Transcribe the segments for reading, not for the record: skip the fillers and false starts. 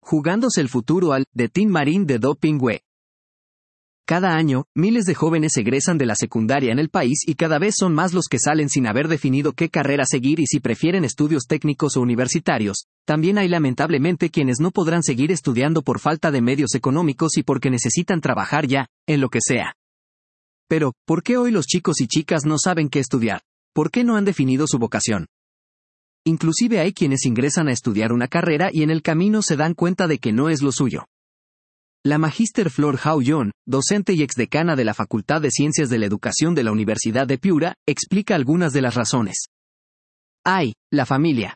Jugándose el futuro al The Tin Marín de Doping Web. Cada año, miles de jóvenes egresan de la secundaria en el país y cada vez son más los que salen sin haber definido qué carrera seguir y si prefieren estudios técnicos o universitarios. También hay lamentablemente quienes no podrán seguir estudiando por falta de medios económicos y porque necesitan trabajar ya, en lo que sea. Pero, ¿por qué hoy los chicos y chicas no saben qué estudiar? ¿Por qué no han definido su vocación? Inclusive hay quienes ingresan a estudiar una carrera y en el camino se dan cuenta de que no es lo suyo. La magíster Flor Hao-Yeon, docente y exdecana de la Facultad de Ciencias de la Educación de la Universidad de Piura, explica algunas de las razones. La familia.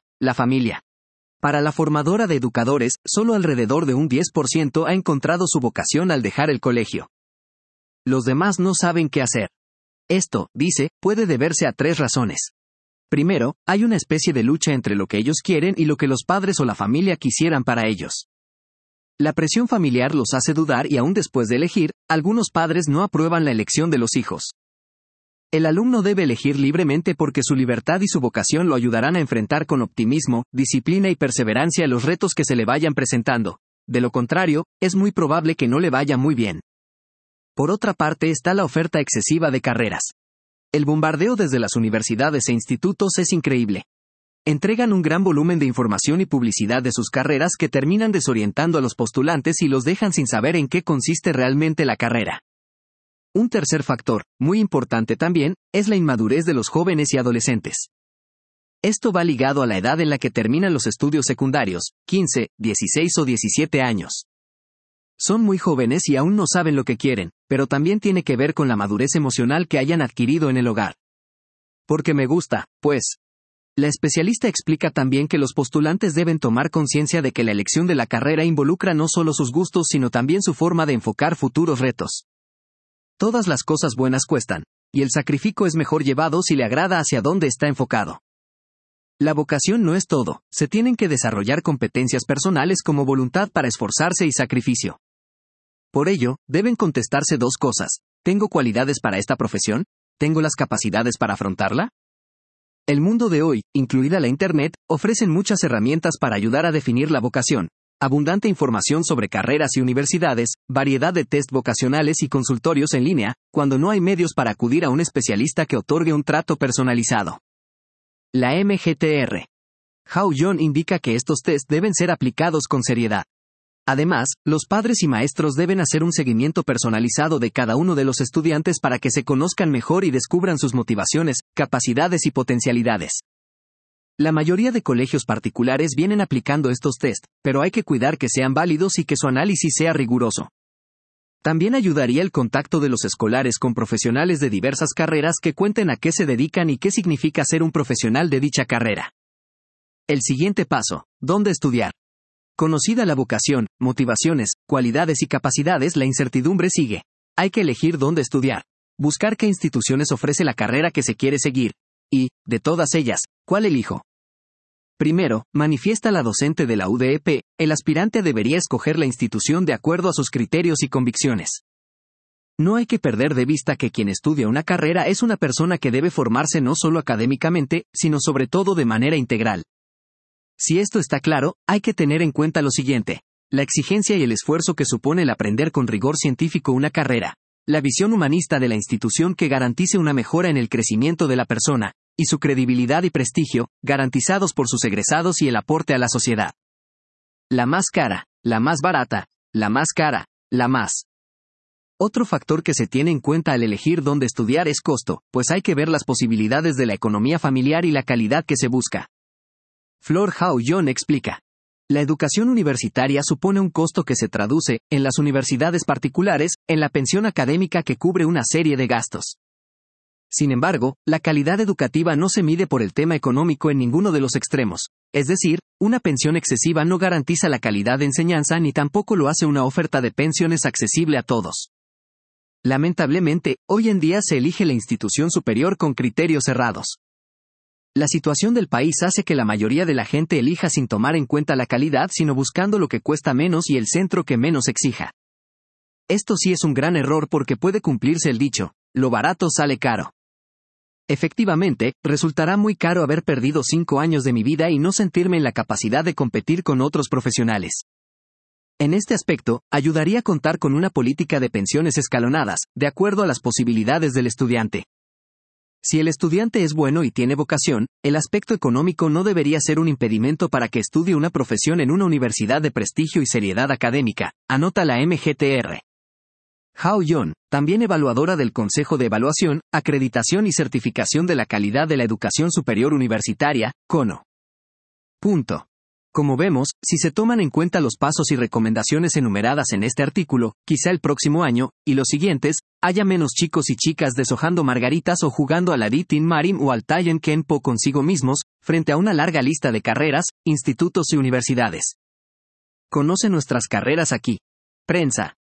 Para la formadora de educadores, solo alrededor de un 10% ha encontrado su vocación al dejar el colegio. Los demás no saben qué hacer. Esto, dice, puede deberse a 3 razones. Primero, hay una especie de lucha entre lo que ellos quieren y lo que los padres o la familia quisieran para ellos. La presión familiar los hace dudar y aún después de elegir, algunos padres no aprueban la elección de los hijos. El alumno debe elegir libremente porque su libertad y su vocación lo ayudarán a enfrentar con optimismo, disciplina y perseverancia los retos que se le vayan presentando. De lo contrario, es muy probable que no le vaya muy bien. Por otra parte está la oferta excesiva de carreras. El bombardeo desde las universidades e institutos es increíble. Entregan un gran volumen de información y publicidad de sus carreras que terminan desorientando a los postulantes y los dejan sin saber en qué consiste realmente la carrera. Un tercer factor, muy importante también, es la inmadurez de los jóvenes y adolescentes. Esto va ligado a la edad en la que terminan los estudios secundarios, 15, 16 o 17 años. Son muy jóvenes y aún no saben lo que quieren, pero también tiene que ver con la madurez emocional que hayan adquirido en el hogar. Porque me gusta, pues. La especialista explica también que los postulantes deben tomar conciencia de que la elección de la carrera involucra no solo sus gustos sino también su forma de enfocar futuros retos. Todas las cosas buenas cuestan, y el sacrificio es mejor llevado si le agrada hacia dónde está enfocado. La vocación no es todo, se tienen que desarrollar competencias personales como voluntad para esforzarse y sacrificio. Por ello, deben contestarse 2 cosas. ¿Tengo cualidades para esta profesión? ¿Tengo las capacidades para afrontarla? El mundo de hoy, incluida la Internet, ofrecen muchas herramientas para ayudar a definir la vocación. Abundante información sobre carreras y universidades, variedad de test vocacionales y consultorios en línea, cuando no hay medios para acudir a un especialista que otorgue un trato personalizado. La MGTR. Hao-Yeon indica que estos test deben ser aplicados con seriedad. Además, los padres y maestros deben hacer un seguimiento personalizado de cada uno de los estudiantes para que se conozcan mejor y descubran sus motivaciones, capacidades y potencialidades. La mayoría de colegios particulares vienen aplicando estos test, pero hay que cuidar que sean válidos y que su análisis sea riguroso. También ayudaría el contacto de los escolares con profesionales de diversas carreras que cuenten a qué se dedican y qué significa ser un profesional de dicha carrera. El siguiente paso, ¿dónde estudiar? Conocida la vocación, motivaciones, cualidades y capacidades, la incertidumbre sigue. Hay que elegir dónde estudiar. Buscar qué instituciones ofrece la carrera que se quiere seguir. Y, de todas ellas, ¿cuál elijo? Primero, manifiesta la docente de la UDEP, el aspirante debería escoger la institución de acuerdo a sus criterios y convicciones. No hay que perder de vista que quien estudia una carrera es una persona que debe formarse no solo académicamente, sino sobre todo de manera integral. Si esto está claro, hay que tener en cuenta lo siguiente: la exigencia y el esfuerzo que supone el aprender con rigor científico una carrera, la visión humanista de la institución que garantice una mejora en el crecimiento de la persona, y su credibilidad y prestigio, garantizados por sus egresados y el aporte a la sociedad. La más cara, la más barata, la más cara, la más. Otro factor que se tiene en cuenta al elegir dónde estudiar es costo, pues hay que ver las posibilidades de la economía familiar y la calidad que se busca. Flor Hao-Yeon explica. La educación universitaria supone un costo que se traduce, en las universidades particulares, en la pensión académica que cubre una serie de gastos. Sin embargo, la calidad educativa no se mide por el tema económico en ninguno de los extremos. Es decir, una pensión excesiva no garantiza la calidad de enseñanza ni tampoco lo hace una oferta de pensiones accesible a todos. Lamentablemente, hoy en día se elige la institución superior con criterios cerrados. La situación del país hace que la mayoría de la gente elija sin tomar en cuenta la calidad sino buscando lo que cuesta menos y el centro que menos exija. Esto sí es un gran error porque puede cumplirse el dicho, lo barato sale caro. Efectivamente, resultará muy caro haber perdido 5 años de mi vida y no sentirme en la capacidad de competir con otros profesionales. En este aspecto, ayudaría a contar con una política de pensiones escalonadas, de acuerdo a las posibilidades del estudiante. Si el estudiante es bueno y tiene vocación, el aspecto económico no debería ser un impedimento para que estudie una profesión en una universidad de prestigio y seriedad académica, anota la MGTR. Hao Yon, también evaluadora del Consejo de Evaluación, Acreditación y Certificación de la Calidad de la Educación Superior Universitaria, CONO. Punto. Como vemos, si se toman en cuenta los pasos y recomendaciones enumeradas en este artículo, quizá el próximo año, y los siguientes, haya menos chicos y chicas deshojando margaritas o jugando a la Tin Marim o al Tayen Kenpo consigo mismos, frente a una larga lista de carreras, institutos y universidades. Conoce nuestras carreras aquí. Prensa.